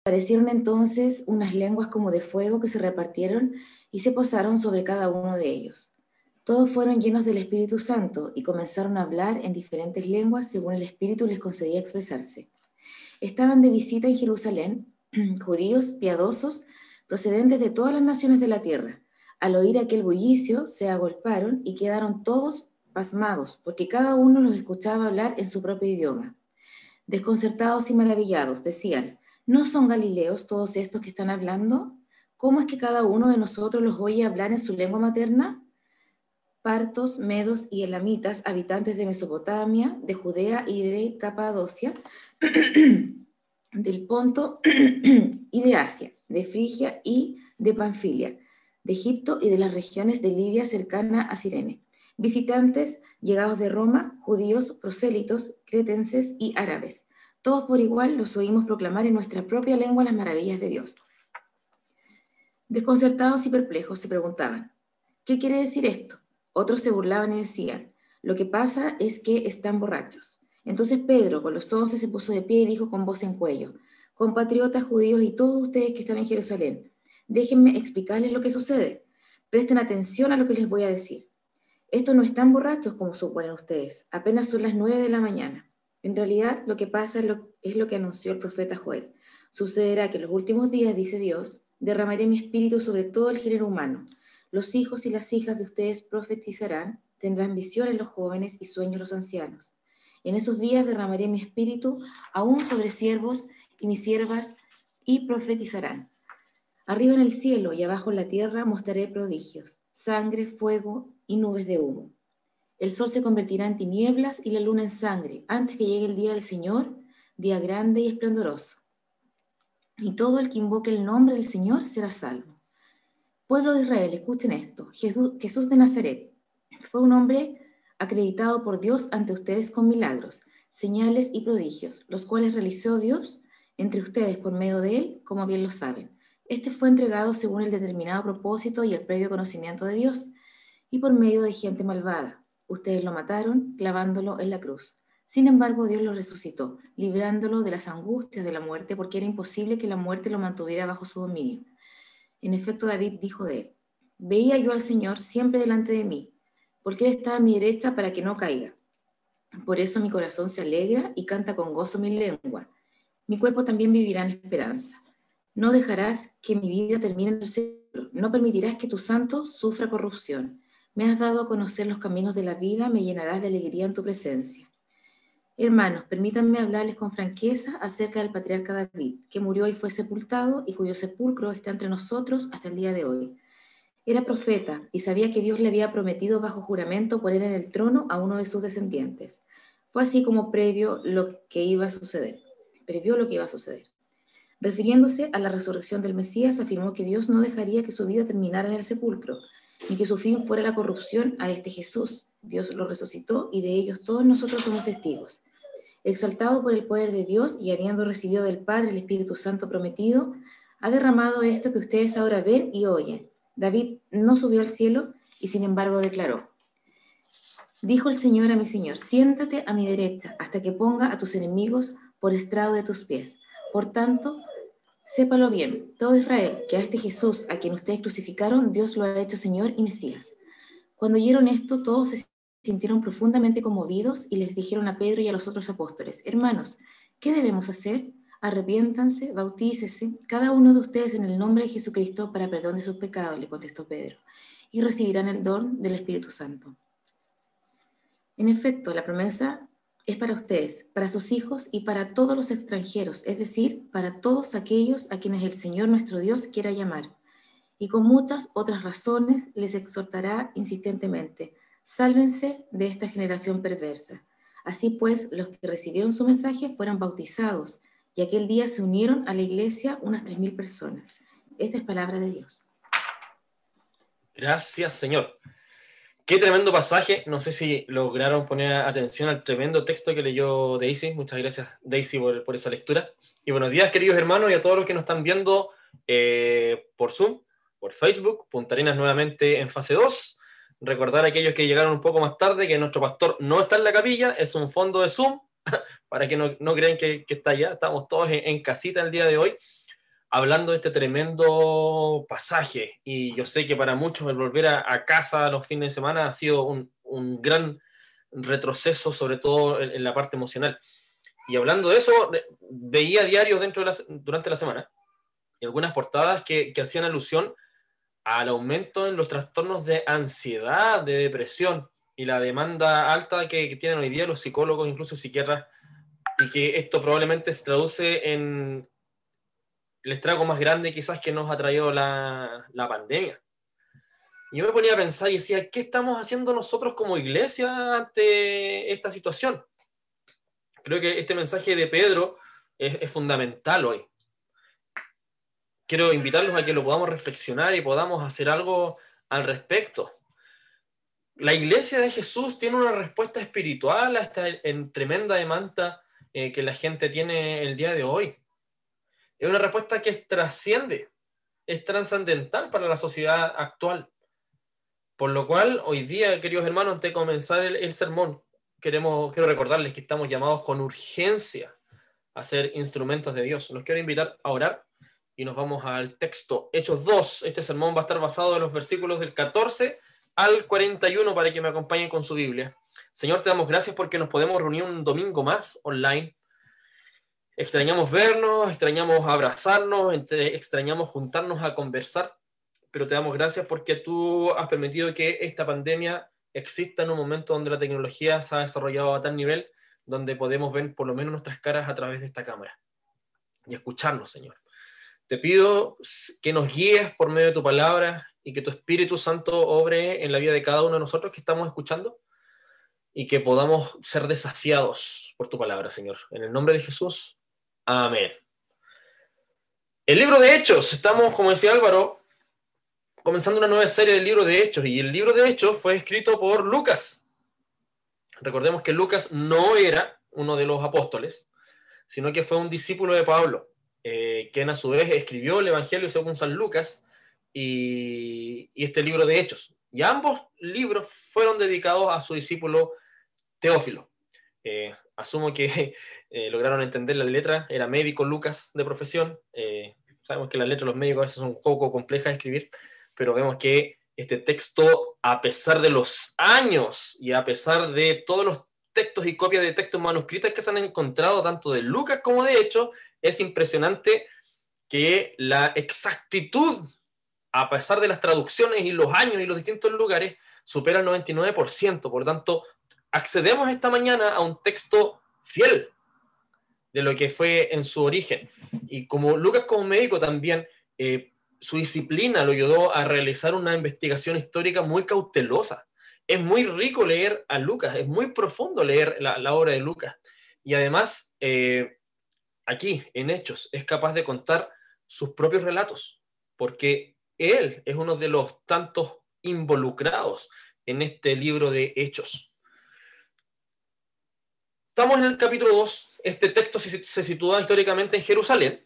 Aparecieron entonces unas lenguas como de fuego que se repartieron y se posaron sobre cada uno de ellos. Todos fueron llenos del Espíritu Santo y comenzaron a hablar en diferentes lenguas según el Espíritu les concedía expresarse. Estaban de visita en Jerusalén judíos piadosos procedentes de todas las naciones de la tierra. Al oír aquel bullicio, se agolparon y quedaron todos pasmados, porque cada uno los escuchaba hablar en su propio idioma. Desconcertados y maravillados, decían: ¿no son galileos todos estos que están hablando? ¿Cómo es que cada uno de nosotros los oye hablar en su lengua materna? Partos, medos y elamitas, habitantes de Mesopotamia, de Judea y de Capadocia, del Ponto y de Asia, de Frigia y de Panfilia, de Egipto y de las regiones de Libia cercana a Cirene, visitantes llegados de Roma, judíos, prosélitos, cretenses y árabes. Todos por igual los oímos proclamar en nuestra propia lengua las maravillas de Dios. Desconcertados y perplejos se preguntaban: ¿qué quiere decir esto? Otros se burlaban y decían: lo que pasa es que están borrachos. Entonces Pedro, con los 11, se puso de pie y dijo con voz en cuello: compatriotas judíos y todos ustedes que están en Jerusalén, déjenme explicarles lo que sucede. Presten atención a lo que les voy a decir. Estos no están borrachos como suponen ustedes, apenas son las 9 de la mañana. En realidad, lo que pasa es lo que anunció el profeta Joel. Sucederá que en los últimos días, dice Dios, derramaré mi espíritu sobre todo el género humano. Los hijos y las hijas de ustedes profetizarán, tendrán visiones los jóvenes y sueños los ancianos. En esos días derramaré mi espíritu aún sobre siervos y mis siervas y profetizarán. Arriba en el cielo y abajo en la tierra mostraré prodigios, sangre, fuego y nubes de humo. El sol se convertirá en tinieblas y la luna en sangre, antes que llegue el día del Señor, día grande y esplendoroso. Y todo el que invoque el nombre del Señor será salvo. Pueblo de Israel, escuchen esto. Jesús de Nazaret fue un hombre acreditado por Dios ante ustedes con milagros, señales y prodigios, los cuales realizó Dios entre ustedes por medio de él, como bien lo saben. Este fue entregado según el determinado propósito y el previo conocimiento de Dios, y por medio de gente malvada. Ustedes lo mataron clavándolo en la cruz. Sin embargo, Dios lo resucitó, librándolo de las angustias de la muerte, porque era imposible que la muerte lo mantuviera bajo su dominio. En efecto, David dijo de él: veía yo al Señor siempre delante de mí, porque él estaba a mi derecha para que no caiga. Por eso mi corazón se alegra y canta con gozo mi lengua. Mi cuerpo también vivirá en esperanza. No dejarás que mi vida termine en el cielo. No permitirás que tu santo sufra corrupción. Me has dado a conocer los caminos de la vida, me llenarás de alegría en tu presencia. Hermanos, permítanme hablarles con franqueza acerca del patriarca David, que murió y fue sepultado y cuyo sepulcro está entre nosotros hasta el día de hoy. Era profeta y sabía que Dios le había prometido bajo juramento poner en el trono a uno de sus descendientes. Fue así como previó lo que iba a suceder. Refiriéndose a la resurrección del Mesías, afirmó que Dios no dejaría que su vida terminara en el sepulcro, ni que su fin fuera la corrupción a este Jesús. Dios lo resucitó y de ellos todos nosotros somos testigos. Exaltado por el poder de Dios y habiendo recibido del Padre el Espíritu Santo prometido, ha derramado esto que ustedes ahora ven y oyen. David no subió al cielo y sin embargo declaró: dijo el Señor a mi Señor, siéntate a mi derecha hasta que ponga a tus enemigos por estrado de tus pies. Por tanto, sépalo bien, todo Israel, que a este Jesús, a quien ustedes crucificaron, Dios lo ha hecho Señor y Mesías. Cuando oyeron esto, todos se sintieron profundamente conmovidos y les dijeron a Pedro y a los otros apóstoles: hermanos, ¿qué debemos hacer? Arrepiéntanse, bautícese, cada uno de ustedes en el nombre de Jesucristo para perdón de sus pecados, le contestó Pedro, y recibirán el don del Espíritu Santo. En efecto, la promesa es para ustedes, para sus hijos y para todos los extranjeros, es decir, para todos aquellos a quienes el Señor nuestro Dios quiera llamar. Y con muchas otras razones les exhortará insistentemente: sálvense de esta generación perversa. Así pues, los que recibieron su mensaje fueron bautizados, y aquel día se unieron a la iglesia unas 3.000 personas. Esta es palabra de Dios. Gracias, Señor. Qué tremendo pasaje. No sé si lograron poner atención al tremendo texto que leyó Daisy. Muchas gracias, Daisy, por esa lectura. Y buenos días, queridos hermanos, y a todos los que nos están viendo por Zoom, por Facebook. Punta Arenas nuevamente en fase 2. Recordar a aquellos que llegaron un poco más tarde que nuestro pastor no está en la capilla, es un fondo de Zoom, para que no crean que está allá. Estamos todos en casita el día de hoy. hablando de este tremendo pasaje. Y yo sé que para muchos el volver a casa los fines de semana ha sido un gran retroceso, sobre todo en la parte emocional. Y hablando de eso, veía diarios durante la semana algunas portadas que hacían alusión al aumento en los trastornos de ansiedad, de depresión y la demanda alta que tienen hoy día los psicólogos, incluso psiquiatras, y que esto probablemente se traduce en el estrago más grande quizás que nos ha traído la pandemia. Y yo me ponía a pensar y decía, ¿qué estamos haciendo nosotros como iglesia ante esta situación? Creo que este mensaje de Pedro es fundamental hoy. Quiero invitarlos a que lo podamos reflexionar y podamos hacer algo al respecto. La iglesia de Jesús tiene una respuesta espiritual a esta tremenda demanda que la gente tiene el día de hoy. Es una respuesta que trasciende, es trascendental para la sociedad actual. Por lo cual, hoy día, queridos hermanos, antes de comenzar el sermón, quiero recordarles que estamos llamados con urgencia a ser instrumentos de Dios. Los quiero invitar a orar y nos vamos al texto Hechos 2. Este sermón va a estar basado en los versículos del 14 al 41 para que me acompañen con su Biblia. Señor, te damos gracias porque nos podemos reunir un domingo más online. Extrañamos vernos, extrañamos abrazarnos, extrañamos juntarnos a conversar, pero te damos gracias porque tú has permitido que esta pandemia exista en un momento donde la tecnología se ha desarrollado a tal nivel donde podemos ver por lo menos nuestras caras a través de esta cámara y escucharnos, Señor. Te pido que nos guíes por medio de tu palabra y que tu Espíritu Santo obre en la vida de cada uno de nosotros que estamos escuchando y que podamos ser desafiados por tu palabra, Señor. En el nombre de Jesús, amén. El libro de Hechos, estamos, como decía Álvaro, comenzando una nueva serie del libro de Hechos, y el libro de Hechos fue escrito por Lucas. Recordemos que Lucas no era uno de los apóstoles, sino que fue un discípulo de Pablo, quien a su vez escribió el Evangelio según San Lucas y este libro de Hechos. Y ambos libros fueron dedicados a su discípulo Teófilo. Asumo que lograron entender la letra, era médico Lucas de profesión. Sabemos que las letras de los médicos a veces son un poco complejas de escribir, pero vemos que este texto, a pesar de los años y a pesar de todos los textos y copias de textos manuscritos que se han encontrado tanto de Lucas como de Hechos, es impresionante que la exactitud, a pesar de las traducciones y los años y los distintos lugares, supera el 99%. Por tanto, accedemos esta mañana a un texto fiel de lo que fue en su origen. Y como Lucas como médico también, su disciplina lo ayudó a realizar una investigación histórica muy cautelosa. Es muy rico leer a Lucas, es muy profundo leer la obra de Lucas. Y además, aquí, en Hechos, es capaz de contar sus propios relatos, porque él es uno de los tantos involucrados en este libro de Hechos. Estamos en el capítulo 2. Este texto se sitúa históricamente en Jerusalén.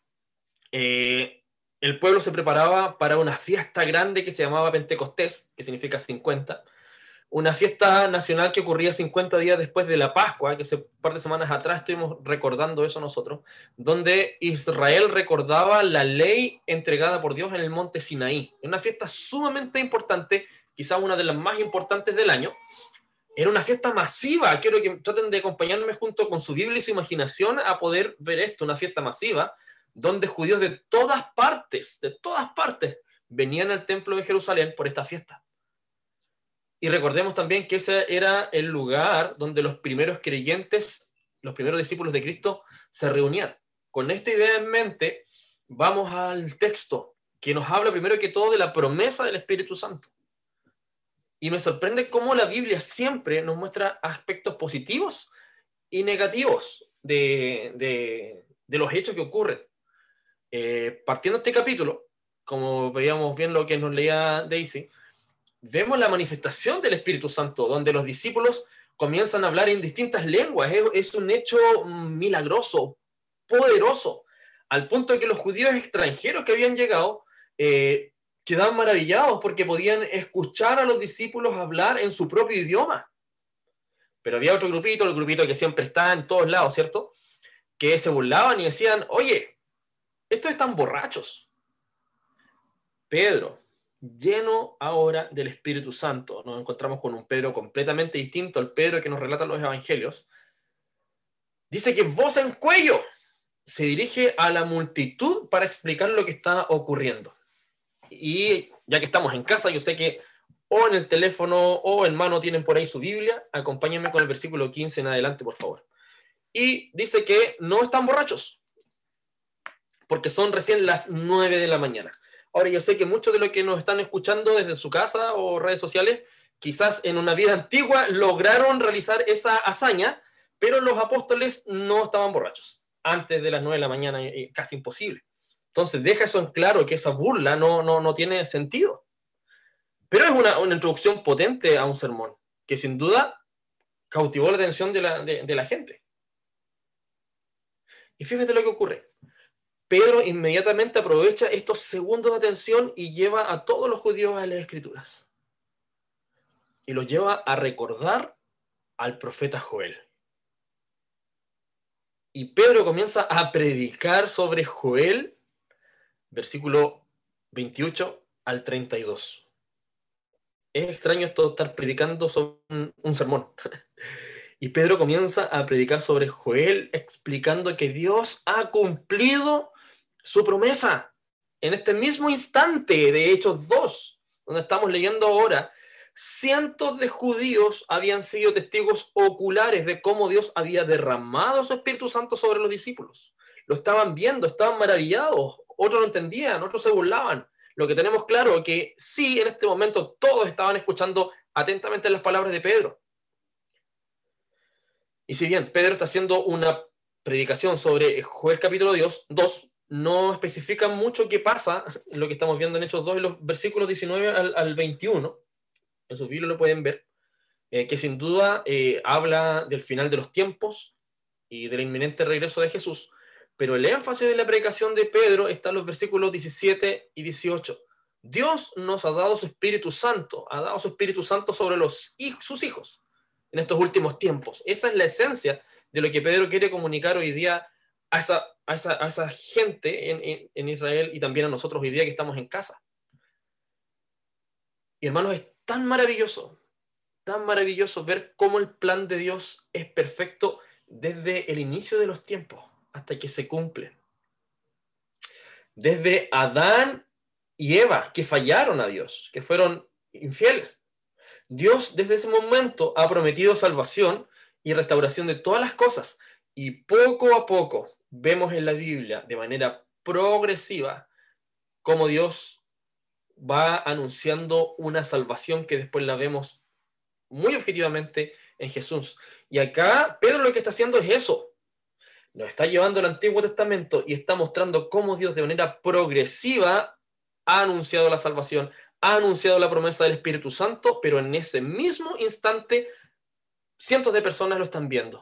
El pueblo se preparaba para una fiesta grande que se llamaba Pentecostés, que significa 50. Una fiesta nacional que ocurría 50 días después de la Pascua, que hace un par de semanas atrás estuvimos recordando eso nosotros, donde Israel recordaba la ley entregada por Dios en el monte Sinaí. Una fiesta sumamente importante, quizás una de las más importantes del año. Era una fiesta masiva. Quiero que traten de acompañarme junto con su Biblia y su imaginación a poder ver esto, una fiesta masiva, donde judíos de todas partes, venían al templo de Jerusalén por esta fiesta. Y recordemos también que ese era el lugar donde los primeros creyentes, los primeros discípulos de Cristo, se reunían. Con esta idea en mente, vamos al texto, que nos habla primero que todo de la promesa del Espíritu Santo. Y me sorprende cómo la Biblia siempre nos muestra aspectos positivos y negativos de los hechos que ocurren. Partiendo de este capítulo, como veíamos bien lo que nos leía Daisy, vemos la manifestación del Espíritu Santo, donde los discípulos comienzan a hablar en distintas lenguas. Es un hecho milagroso, poderoso, al punto de que los judíos extranjeros que habían llegado quedaban maravillados porque podían escuchar a los discípulos hablar en su propio idioma. Pero había otro grupito, el grupito que siempre está en todos lados, ¿cierto?, que se burlaban y decían, oye, estos están borrachos. Pedro, lleno ahora del Espíritu Santo, nos encontramos con un Pedro completamente distinto al Pedro que nos relatan los evangelios, dice que voz en cuello se dirige a la multitud para explicar lo que está ocurriendo. Y ya que estamos en casa, yo sé que o en el teléfono o en mano tienen por ahí su Biblia, acompáñenme con el versículo 15 en adelante, por favor. Y dice que no están borrachos, porque son recién las 9 de la mañana. Ahora, yo sé que muchos de los que nos están escuchando desde su casa o redes sociales, quizás en una vida antigua lograron realizar esa hazaña, pero los apóstoles no estaban borrachos. Antes de las 9 de la mañana, casi imposible. Entonces, deja eso en claro, que esa burla no tiene sentido. Pero es una introducción potente a un sermón, que sin duda cautivó la atención de la gente. Y fíjate lo que ocurre. Pedro inmediatamente aprovecha estos segundos de atención y lleva a todos los judíos a las Escrituras. Y los lleva a recordar al profeta Joel. Y Pedro comienza a predicar sobre Joel, versículo 28 al 32. Es extraño esto, estar predicando sobre un sermón. Y Pedro comienza a predicar sobre Joel, explicando que Dios ha cumplido su promesa en este mismo instante de Hechos 2, donde estamos leyendo ahora. Cientos de judíos habían sido testigos oculares de cómo Dios había derramado su Espíritu Santo sobre los discípulos. Lo estaban viendo, estaban maravillados, otros no entendían, otros se burlaban. Lo que tenemos claro es que sí, en este momento todos estaban escuchando atentamente las palabras de Pedro. Y si bien Pedro está haciendo una predicación sobre Joel capítulo 2, no especifica mucho qué pasa en lo que estamos viendo en Hechos 2, en los versículos 19 al 21. En sus Biblias lo pueden ver, que sin duda habla del final de los tiempos y del inminente regreso de Jesús. Pero el énfasis de la predicación de Pedro está en los versículos 17 y 18. Dios nos ha dado su Espíritu Santo, ha dado su Espíritu Santo sobre sus hijos en estos últimos tiempos. Esa es la esencia de lo que Pedro quiere comunicar hoy día a esa gente en Israel y también a nosotros hoy día que estamos en casa. Y hermanos, es tan maravilloso ver cómo el plan de Dios es perfecto desde el inicio de los tiempos hasta que se cumplen. Desde Adán y Eva, que fallaron a Dios, que fueron infieles. Dios desde ese momento ha prometido salvación y restauración de todas las cosas. Y poco a poco vemos en la Biblia, de manera progresiva, cómo Dios va anunciando una salvación que después la vemos muy objetivamente en Jesús. Y acá Pedro lo que está haciendo es eso. Nos está llevando al Antiguo Testamento y está mostrando cómo Dios de manera progresiva ha anunciado la salvación, ha anunciado la promesa del Espíritu Santo, pero en ese mismo instante cientos de personas lo están viendo.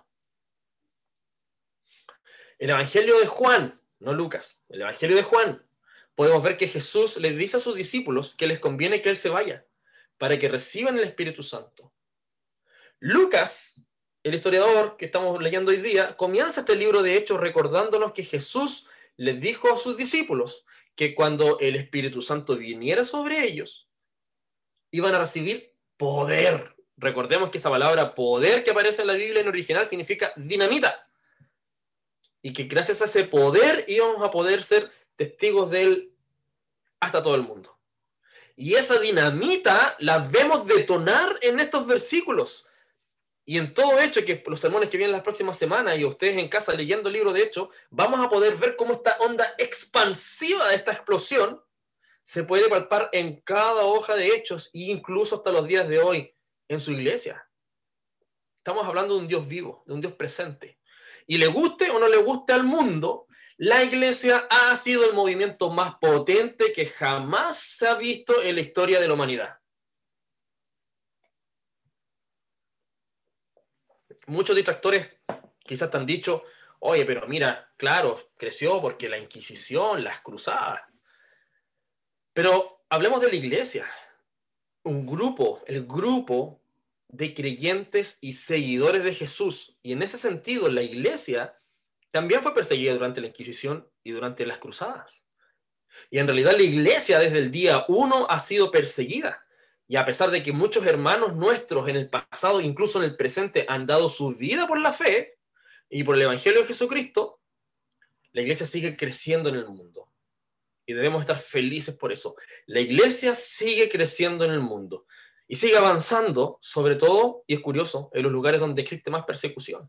El Evangelio de Juan, no Lucas, el Evangelio de Juan, podemos ver que Jesús les dice a sus discípulos que les conviene que Él se vaya para que reciban el Espíritu Santo. Lucas, el historiador que estamos leyendo hoy día, comienza este libro de Hechos recordándonos que Jesús les dijo a sus discípulos que cuando el Espíritu Santo viniera sobre ellos, iban a recibir poder. Recordemos que esa palabra poder que aparece en la Biblia en original significa dinamita. Y que gracias a ese poder íbamos a poder ser testigos de Él hasta todo el mundo. Y esa dinamita la vemos detonar en estos versículos. Y en todo Hecho, que los sermones que vienen las próximas semanas y ustedes en casa leyendo el libro de Hecho, vamos a poder ver cómo esta onda expansiva de esta explosión se puede palpar en cada hoja de Hechos e incluso hasta los días de hoy en su iglesia. Estamos hablando de un Dios vivo, de un Dios presente. Y le guste o no le guste al mundo, la iglesia ha sido el movimiento más potente que jamás se ha visto en la historia de la humanidad. Muchos detractores quizás te han dicho, oye, pero mira, claro, creció porque la Inquisición, las cruzadas. Pero hablemos de la iglesia. El grupo de creyentes y seguidores de Jesús. Y en ese sentido, la iglesia también fue perseguida durante la Inquisición y durante las Cruzadas. Y en realidad la iglesia desde el día 1 ha sido perseguida. Y a pesar de que muchos hermanos nuestros en el pasado, incluso en el presente, han dado su vida por la fe y por el Evangelio de Jesucristo, la iglesia sigue creciendo en el mundo. Y debemos estar felices por eso. La iglesia sigue creciendo en el mundo. Y sigue avanzando, sobre todo, y es curioso, en los lugares donde existe más persecución.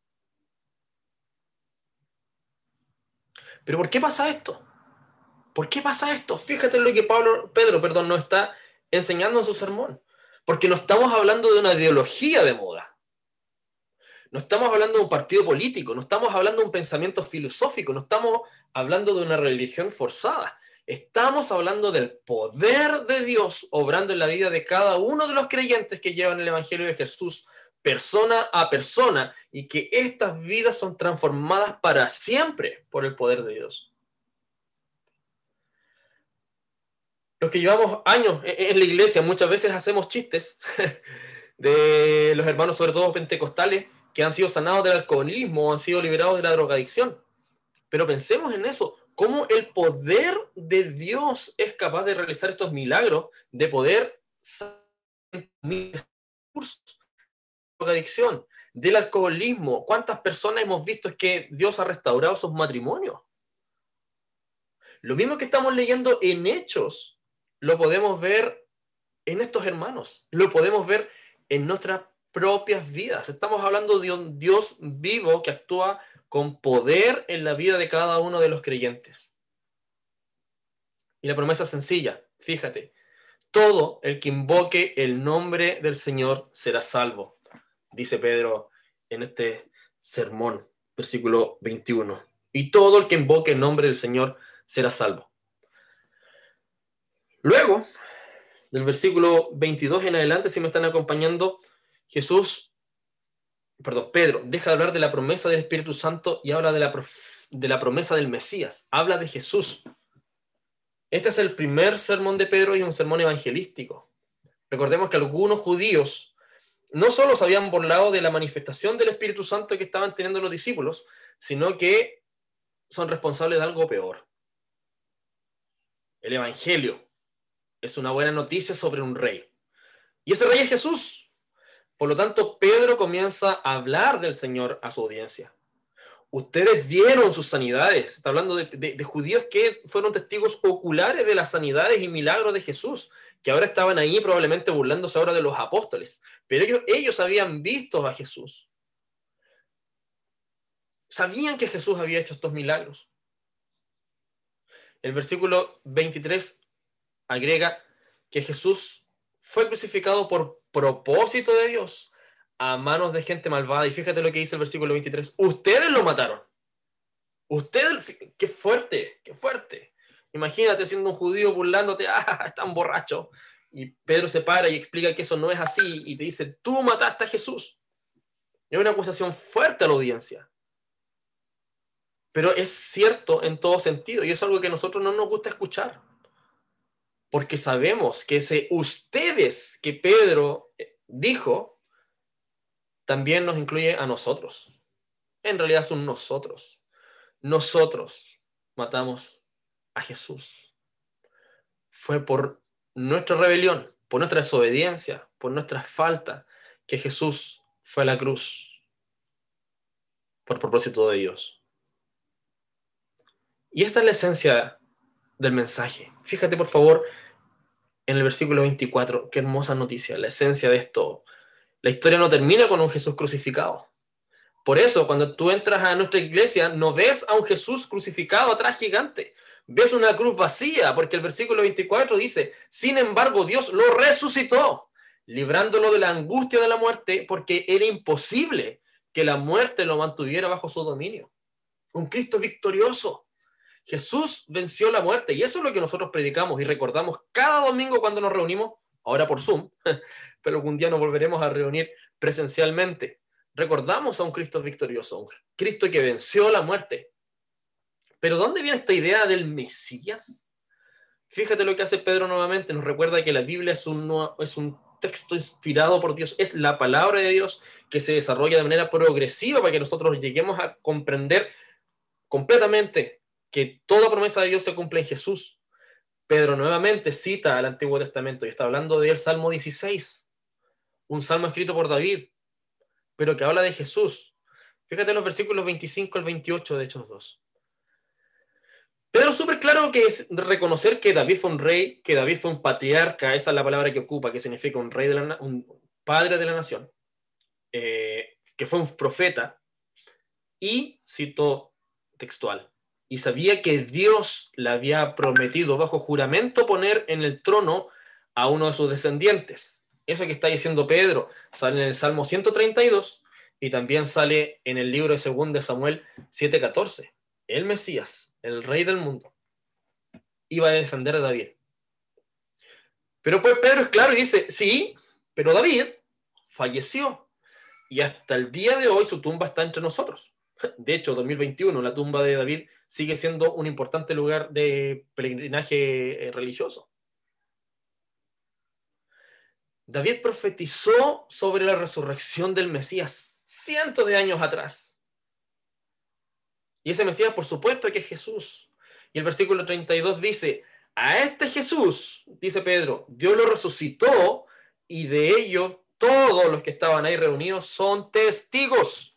Pero ¿por qué pasa esto? ¿Por qué pasa esto? Fíjate en lo que Pedro nos está enseñando en su sermón. Porque no estamos hablando de una ideología de moda. No estamos hablando de un partido político. No estamos hablando de un pensamiento filosófico. No estamos hablando de una religión forzada. Estamos hablando del poder de Dios obrando en la vida de cada uno de los creyentes que llevan el Evangelio de Jesús persona a persona y que estas vidas son transformadas para siempre por el poder de Dios. Los que llevamos años en la iglesia muchas veces hacemos chistes de los hermanos, sobre todo pentecostales, que han sido sanados del alcoholismo o han sido liberados de la drogadicción. Pero pensemos en eso, cómo el poder de Dios es capaz de realizar estos milagros, de poder sanar recursos de drogadicción, del alcoholismo. ¿Cuántas personas hemos visto que Dios ha restaurado sus matrimonios? Lo mismo que estamos leyendo en Hechos, lo podemos ver en estos hermanos, lo podemos ver en nuestras propias vidas. Estamos hablando de un Dios vivo que actúa con poder en la vida de cada uno de los creyentes. Y la promesa es sencilla, fíjate, todo el que invoque el nombre del Señor será salvo, dice Pedro en este sermón, versículo 21. Y todo el que invoque el nombre del Señor será salvo. Luego, del versículo 22 en adelante, si me están acompañando, Pedro deja de hablar de la promesa del Espíritu Santo y habla de la promesa del Mesías. Habla de Jesús. Este es el primer sermón de Pedro y un sermón evangelístico. Recordemos que algunos judíos no solo se habían burlado de la manifestación del Espíritu Santo que estaban teniendo los discípulos, sino que son responsables de algo peor. El Evangelio es una buena noticia sobre un rey. Y ese rey es Jesús. Por lo tanto, Pedro comienza a hablar del Señor a su audiencia. Ustedes vieron sus sanidades. Está hablando de judíos que fueron testigos oculares de las sanidades y milagros de Jesús, que ahora estaban ahí probablemente burlándose ahora de los apóstoles. Pero ellos habían visto a Jesús. Sabían que Jesús había hecho estos milagros. El versículo 23 agrega que Jesús fue crucificado por propósito de Dios a manos de gente malvada. Y fíjate lo que dice el versículo 23. Ustedes lo mataron. Ustedes, qué fuerte, qué fuerte. Imagínate siendo un judío burlándote, están borracho. Y Pedro se para y explica que eso no es así y te dice, tú mataste a Jesús. Es una acusación fuerte a la audiencia. Pero es cierto en todo sentido y es algo que a nosotros no nos gusta escuchar. Porque sabemos que ese ustedes que Pedro dijo también nos incluye a nosotros. En realidad son nosotros. Nosotros matamos a Jesús. Fue por nuestra rebelión, por nuestra desobediencia, por nuestra falta, que Jesús fue a la cruz por propósito de Dios. Y esta es la esencia del mensaje. Fíjate, por favor, en el versículo 24, qué hermosa noticia, la esencia de esto. La historia no termina con un Jesús crucificado. Por eso, cuando tú entras a nuestra iglesia, no ves a un Jesús crucificado atrás gigante. Ves una cruz vacía, porque el versículo 24 dice, sin embargo, Dios lo resucitó, librándolo de la angustia de la muerte, porque era imposible que la muerte lo mantuviera bajo su dominio. Un Cristo victorioso. Jesús venció la muerte, y eso es lo que nosotros predicamos y recordamos cada domingo cuando nos reunimos, ahora por Zoom, pero algún día nos volveremos a reunir presencialmente. Recordamos a un Cristo victorioso, un Cristo que venció la muerte. Pero ¿dónde viene esta idea del Mesías? Fíjate lo que hace Pedro nuevamente, nos recuerda que la Biblia es un texto inspirado por Dios, es la palabra de Dios que se desarrolla de manera progresiva para que nosotros lleguemos a comprender completamente que toda promesa de Dios se cumple en Jesús, Pedro nuevamente cita al Antiguo Testamento y está hablando del Salmo 16, un salmo escrito por David, pero que habla de Jesús. Fíjate en los versículos 25 al 28 de Hechos 2. Pedro es súper claro que es reconocer que David fue un rey, que David fue un patriarca, esa es la palabra que ocupa, que significa un rey un padre de la nación, que fue un profeta, y citó textual, y sabía que Dios le había prometido bajo juramento poner en el trono a uno de sus descendientes. Eso que está diciendo Pedro sale en el Salmo 132 y también sale en el libro de 2 Samuel 7:14. El Mesías, el rey del mundo, iba a descender de David. Pero pues Pedro es claro y dice, sí, pero David falleció y hasta el día de hoy su tumba está entre nosotros. De hecho, 2021, la tumba de David sigue siendo un importante lugar de peregrinaje religioso. David profetizó sobre la resurrección del Mesías cientos de años atrás. Y ese Mesías, por supuesto, que es Jesús. Y el versículo 32 dice, a este Jesús, dice Pedro, Dios lo resucitó y de ello todos los que estaban ahí reunidos son testigos.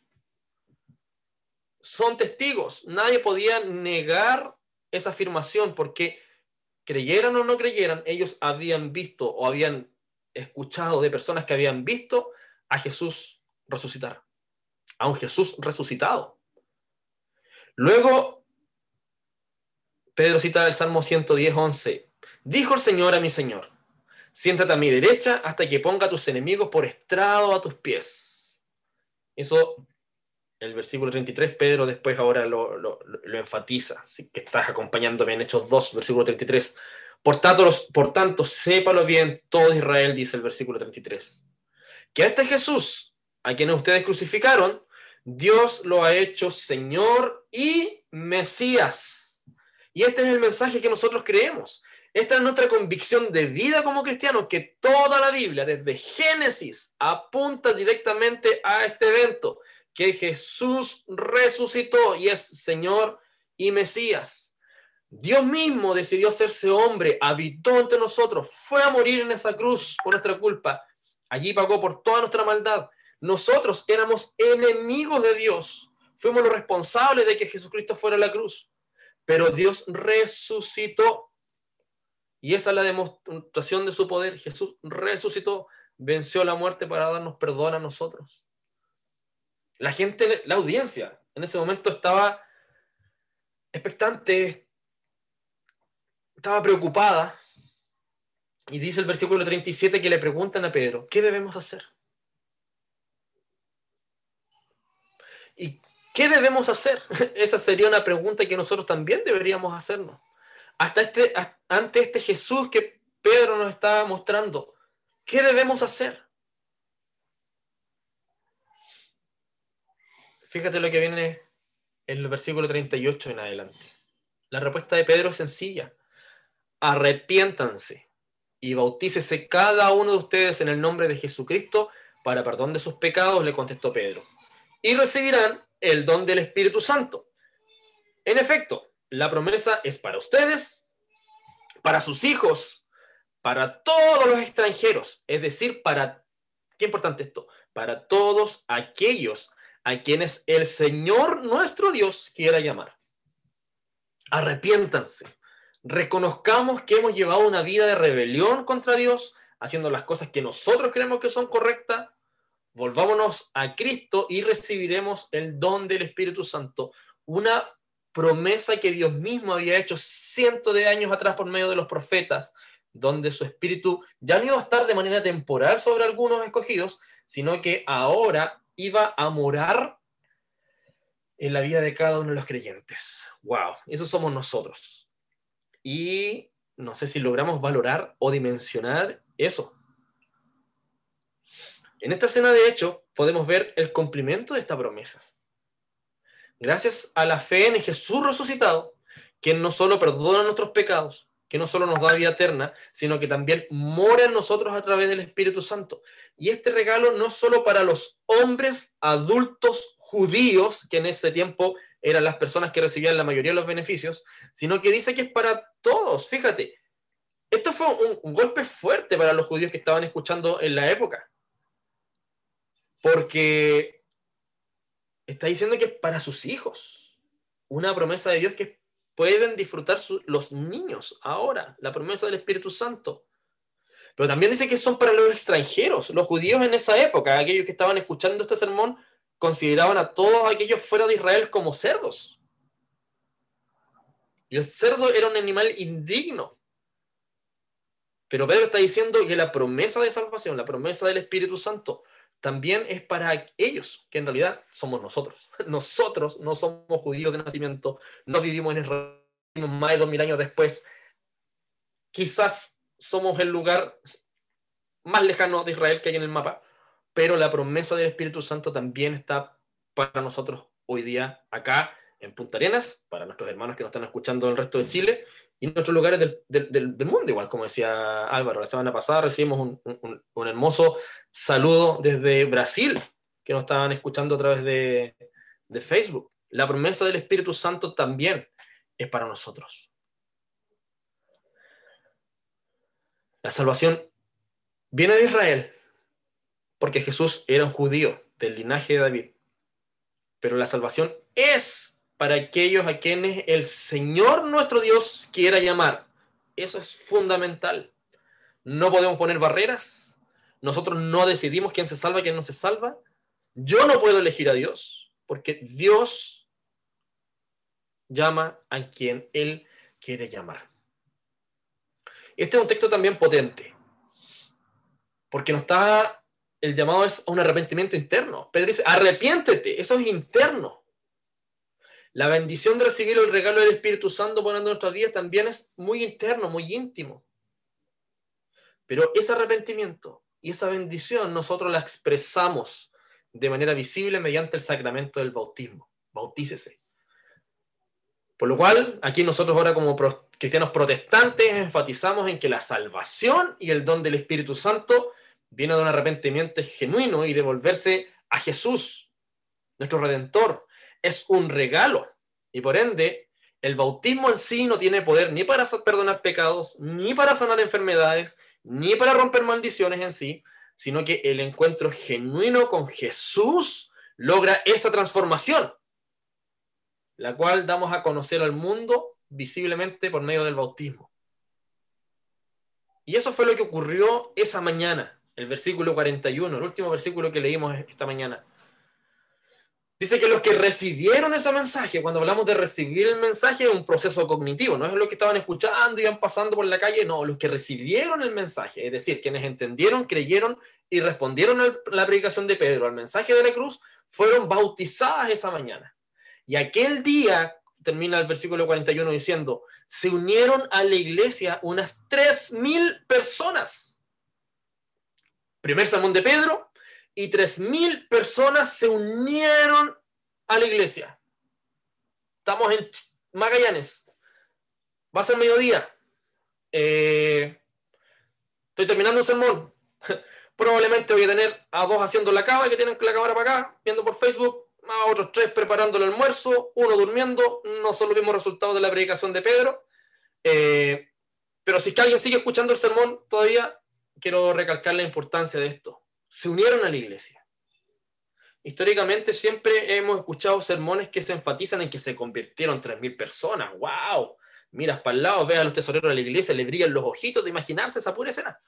Son testigos. Nadie podía negar esa afirmación porque creyeran o no creyeran, ellos habían visto o habían escuchado de personas que habían visto a Jesús resucitar, a un Jesús resucitado. Luego, Pedro cita el Salmo 110:11. Dijo el Señor a mi Señor, siéntate a mi derecha hasta que ponga a tus enemigos por estrado a tus pies. Eso, el versículo 33, Pedro después ahora lo enfatiza, así que estás acompañándome en Hechos 2, versículo 33. Por tanto, sépalo bien todo Israel, dice el versículo 33, que a este Jesús, a quien ustedes crucificaron, Dios lo ha hecho Señor y Mesías. Y este es el mensaje que nosotros creemos. Esta es nuestra convicción de vida como cristianos, que toda la Biblia, desde Génesis, apunta directamente a este evento, que Jesús resucitó y es Señor y Mesías. Dios mismo decidió hacerse hombre, habitó entre nosotros, fue a morir en esa cruz por nuestra culpa. Allí pagó por toda nuestra maldad. Nosotros éramos enemigos de Dios. Fuimos los responsables de que Jesucristo fuera a la cruz. Pero Dios resucitó. Y esa es la demostración de su poder. Jesús resucitó, venció la muerte para darnos perdón a nosotros. La gente, la audiencia, en ese momento estaba expectante, estaba preocupada, y dice el versículo 37 que le preguntan a Pedro, ¿qué debemos hacer? ¿Y qué debemos hacer? Esa sería una pregunta que nosotros también deberíamos hacernos. Ante este Jesús que Pedro nos estaba mostrando, ¿qué debemos hacer? Fíjate lo que viene en el versículo 38 en adelante. La respuesta de Pedro es sencilla. Arrepiéntanse y bautícese cada uno de ustedes en el nombre de Jesucristo para perdón de sus pecados, le contestó Pedro, y recibirán el don del Espíritu Santo. En efecto, la promesa es para ustedes, para sus hijos, para todos los extranjeros, es decir, qué importante esto, para todos aquellos a quienes el Señor nuestro Dios quiera llamar. Arrepiéntanse. Reconozcamos que hemos llevado una vida de rebelión contra Dios, haciendo las cosas que nosotros creemos que son correctas. Volvámonos a Cristo y recibiremos el don del Espíritu Santo, una promesa que Dios mismo había hecho cientos de años atrás por medio de los profetas, donde su Espíritu ya no iba a estar de manera temporal sobre algunos escogidos, sino que ahora iba a morar en la vida de cada uno de los creyentes. ¡Wow! Eso somos nosotros. Y no sé si logramos valorar o dimensionar eso. En esta escena, de hecho, podemos ver el cumplimiento de estas promesas. Gracias a la fe en Jesús resucitado, quien no solo perdona nuestros pecados, que no solo nos da vida eterna, sino que también mora en nosotros a través del Espíritu Santo. Y este regalo no es solo para los hombres adultos judíos, que en ese tiempo eran las personas que recibían la mayoría de los beneficios, sino que dice que es para todos. Fíjate, esto fue un golpe fuerte para los judíos que estaban escuchando en la época, porque está diciendo que es para sus hijos, una promesa de Dios que pueden disfrutar los niños ahora, la promesa del Espíritu Santo. Pero también dice que son para los extranjeros. Los judíos en esa época, aquellos que estaban escuchando este sermón, consideraban a todos aquellos fuera de Israel como cerdos. Y el cerdo era un animal indigno. Pero Pedro está diciendo que la promesa de salvación, la promesa del Espíritu Santo, también es para ellos, que en realidad somos nosotros. Nosotros no somos judíos de nacimiento, no vivimos en Israel más de 2000 años después. Quizás somos el lugar más lejano de Israel que hay en el mapa, pero la promesa del Espíritu Santo también está para nosotros hoy día acá en Punta Arenas, para nuestros hermanos que nos están escuchando en el resto de Chile y en otros lugares del mundo, igual como decía Álvaro. La semana pasada recibimos un hermoso saludo desde Brasil, que nos estaban escuchando a través de Facebook. La promesa del Espíritu Santo también es para nosotros. La salvación viene de Israel, porque Jesús era un judío del linaje de David. Pero la salvación es para aquellos a quienes el Señor nuestro Dios quiera llamar. Eso es fundamental. No podemos poner barreras. Nosotros no decidimos quién se salva y quién no se salva. Yo no puedo elegir a Dios, porque Dios llama a quien Él quiere llamar. Este es un texto también potente, porque el llamado es a un arrepentimiento interno. Pedro dice, arrepiéntete, eso es interno. La bendición de recibir el regalo del Espíritu Santo poniendo en nuestras vidas también es muy interno, muy íntimo. Pero ese arrepentimiento y esa bendición nosotros la expresamos de manera visible mediante el sacramento del bautismo. Bautícese. Por lo cual, aquí nosotros ahora como cristianos protestantes enfatizamos en que la salvación y el don del Espíritu Santo viene de un arrepentimiento genuino y de volverse a Jesús, nuestro Redentor. Es un regalo y por ende el bautismo en sí no tiene poder ni para perdonar pecados, ni para sanar enfermedades, ni para romper maldiciones en sí, sino que el encuentro genuino con Jesús logra esa transformación, la cual damos a conocer al mundo visiblemente por medio del bautismo. Y eso fue lo que ocurrió esa mañana, el versículo 41, el último versículo que leímos esta mañana. Dice que los que recibieron ese mensaje, cuando hablamos de recibir el mensaje, es un proceso cognitivo, no es lo que estaban escuchando, iban pasando por la calle, no, los que recibieron el mensaje, es decir, quienes entendieron, creyeron y respondieron a la predicación de Pedro, al mensaje de la cruz, fueron bautizadas esa mañana. Y aquel día, termina el versículo 41 diciendo, se unieron a la iglesia unas 3,000 personas. Primer sermón de Pedro, y 3,000 personas se unieron a la iglesia. Estamos en Magallanes. Va a ser mediodía. Estoy terminando un sermón. Probablemente voy a tener a 2 haciendo la cama, que tienen la cámara para acá, viendo por Facebook, a otros 3 preparando el almuerzo, 1 durmiendo. No son los mismos resultados de la predicación de Pedro. Pero si es que alguien sigue escuchando el sermón todavía, quiero recalcar la importancia de esto. Se unieron a la iglesia. Históricamente siempre hemos escuchado sermones que se enfatizan en que se convirtieron 3,000 personas. ¡Wow! Miras para el lado, ves a los tesoreros de la iglesia, le brillan los ojitos de imaginarse esa pura escena.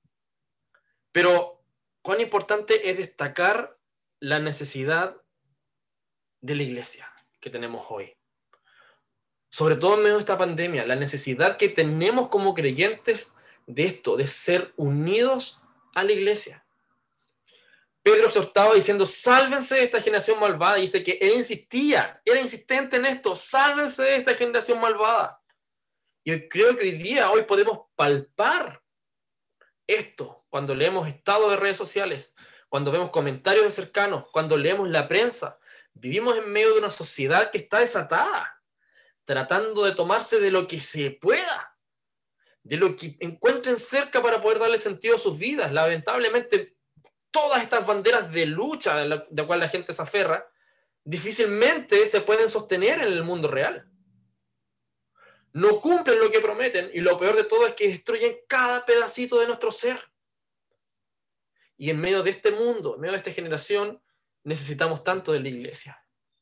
Pero cuán importante es destacar la necesidad de la iglesia que tenemos hoy. Sobre todo en medio de esta pandemia, la necesidad que tenemos como creyentes de esto, de ser unidos a la iglesia. Pedro exhortaba diciendo, sálvense de esta generación malvada. Y dice que él insistía, era insistente en esto, sálvense de esta generación malvada. Y creo que hoy podemos palpar esto cuando leemos estados de redes sociales, cuando vemos comentarios de cercanos, cuando leemos la prensa. Vivimos en medio de una sociedad que está desatada, tratando de tomarse de lo que se pueda, de lo que encuentren cerca para poder darle sentido a sus vidas. Lamentablemente, todas estas banderas de lucha de la cual la gente se aferra, difícilmente se pueden sostener en el mundo real. No cumplen lo que prometen y lo peor de todo es que destruyen cada pedacito de nuestro ser. Y en medio de este mundo, en medio de esta generación, necesitamos tanto de la iglesia.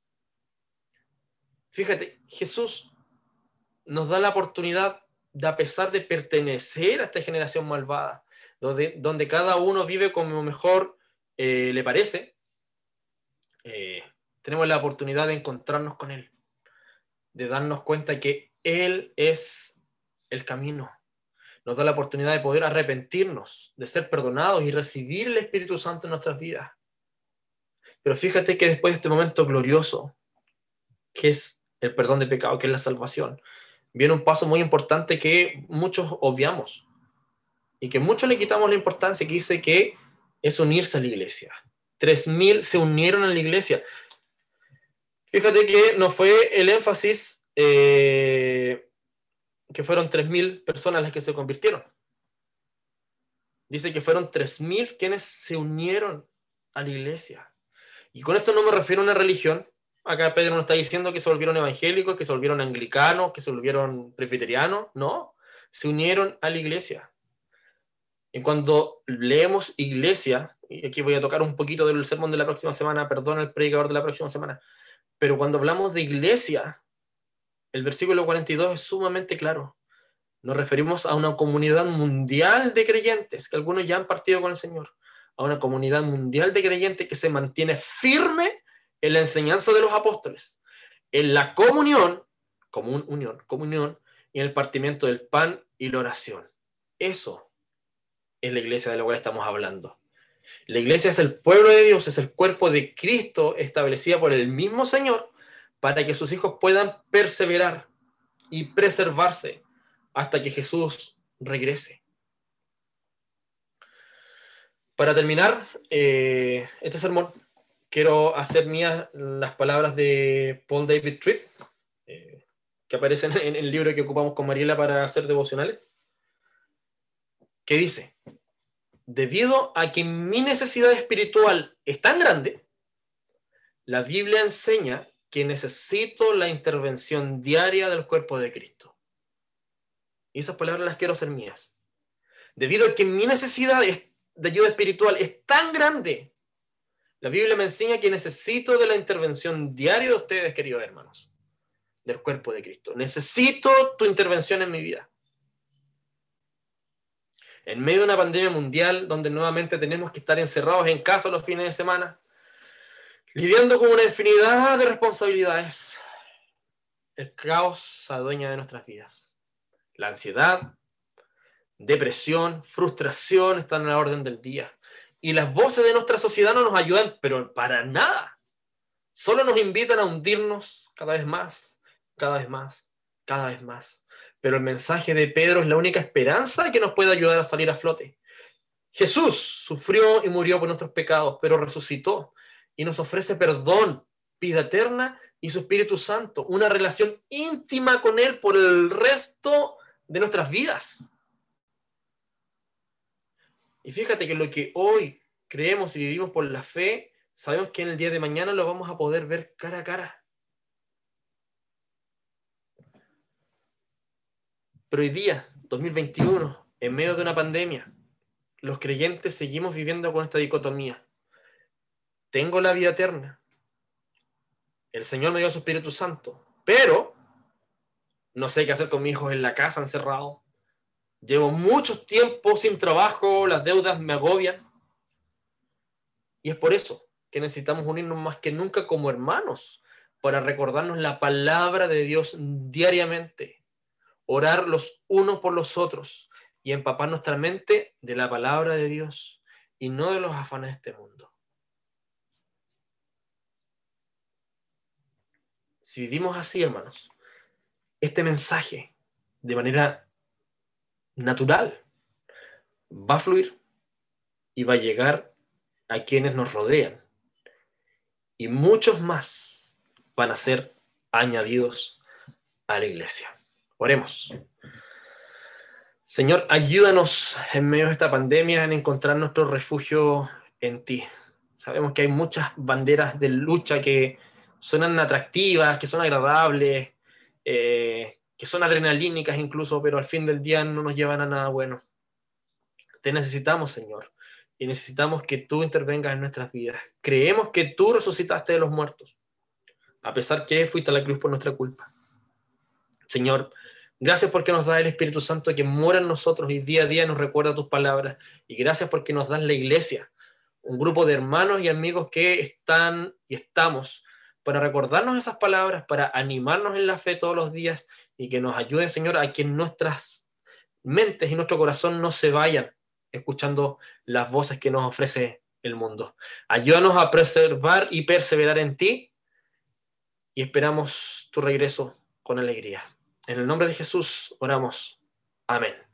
Fíjate, Jesús nos da la oportunidad de, a pesar de pertenecer a esta generación malvada, donde cada uno vive como mejor le parece, tenemos la oportunidad de encontrarnos con Él, de darnos cuenta que Él es el camino. Nos da la oportunidad de poder arrepentirnos, de ser perdonados y recibir el Espíritu Santo en nuestras vidas. Pero fíjate que después de este momento glorioso, que es el perdón de pecado, que es la salvación, viene un paso muy importante que muchos obviamos y que muchos le quitamos la importancia, que dice que es unirse a la iglesia. 3.000 se unieron a la iglesia. Fíjate que no fue el énfasis que fueron 3.000 personas las que se convirtieron. Dice que fueron 3.000 quienes se unieron a la iglesia. Y con esto no me refiero a una religión. Acá Pedro no está diciendo que se volvieron evangélicos, que se volvieron anglicanos, que se volvieron presbiterianos. No, se unieron a la iglesia. Y cuando leemos iglesia, y aquí voy a tocar un poquito del sermón de la próxima semana, perdón al predicador de la próxima semana, pero cuando hablamos de iglesia, el versículo 42 es sumamente claro. Nos referimos a una comunidad mundial de creyentes, que algunos ya han partido con el Señor, a una comunidad mundial de creyentes que se mantiene firme en la enseñanza de los apóstoles, en la comunión y en el partimiento del pan y la oración. Eso es la iglesia de la cual estamos hablando. La iglesia es el pueblo de Dios, es el cuerpo de Cristo establecida por el mismo Señor para que sus hijos puedan perseverar y preservarse hasta que Jesús regrese. Para terminar este sermón, quiero hacer mías las palabras de Paul David Tripp, que aparecen en el libro que ocupamos con Mariela para hacer devocionales, que dice: debido a que mi necesidad espiritual es tan grande, la Biblia enseña que necesito la intervención diaria del cuerpo de Cristo. Y esas palabras las quiero hacer mías. Debido a que mi necesidad de ayuda espiritual es tan grande, la Biblia me enseña que necesito de la intervención diaria de ustedes, queridos hermanos, del cuerpo de Cristo. Necesito tu intervención en mi vida. En medio de una pandemia mundial, donde nuevamente tenemos que estar encerrados en casa los fines de semana, lidiando con una infinidad de responsabilidades, el caos se adueña de nuestras vidas. La ansiedad, depresión, frustración están en la orden del día. Y las voces de nuestra sociedad no nos ayudan, pero para nada. Solo nos invitan a hundirnos cada vez más, cada vez más, cada vez más. Pero el mensaje de Pedro es la única esperanza que nos puede ayudar a salir a flote. Jesús sufrió y murió por nuestros pecados, pero resucitó y nos ofrece perdón, vida eterna y su Espíritu Santo, una relación íntima con Él por el resto de nuestras vidas. Y fíjate que lo que hoy creemos y vivimos por la fe, sabemos que en el día de mañana lo vamos a poder ver cara a cara. Pero hoy día, 2021, en medio de una pandemia, los creyentes seguimos viviendo con esta dicotomía. Tengo la vida eterna. El Señor me dio su Espíritu Santo, pero no sé qué hacer con mis hijos en la casa encerrados. Llevo mucho tiempo sin trabajo, las deudas me agobian. Y es por eso que necesitamos unirnos más que nunca como hermanos para recordarnos la palabra de Dios diariamente, orar los unos por los otros y empapar nuestra mente de la palabra de Dios y no de los afanes de este mundo. Si vivimos así, hermanos, este mensaje de manera natural va a fluir y va a llegar a quienes nos rodean. Y muchos más van a ser añadidos a la iglesia. Oremos. Señor, ayúdanos en medio de esta pandemia en encontrar nuestro refugio en ti. Sabemos que hay muchas banderas de lucha que suenan atractivas, que son agradables, que son adrenalínicas incluso, pero al fin del día no nos llevan a nada bueno. Te necesitamos, Señor, y necesitamos que tú intervengas en nuestras vidas. Creemos que tú resucitaste de los muertos, a pesar que fuiste a la cruz por nuestra culpa. Señor, gracias porque nos das el Espíritu Santo que mora en nosotros y día a día nos recuerda tus palabras. Y gracias porque nos das la iglesia, un grupo de hermanos y amigos que están y estamos para recordarnos esas palabras, para animarnos en la fe todos los días y que nos ayuden, Señor, a que nuestras mentes y nuestro corazón no se vayan escuchando las voces que nos ofrece el mundo. Ayúdanos a preservar y perseverar en ti y esperamos tu regreso con alegría. En el nombre de Jesús oramos. Amén.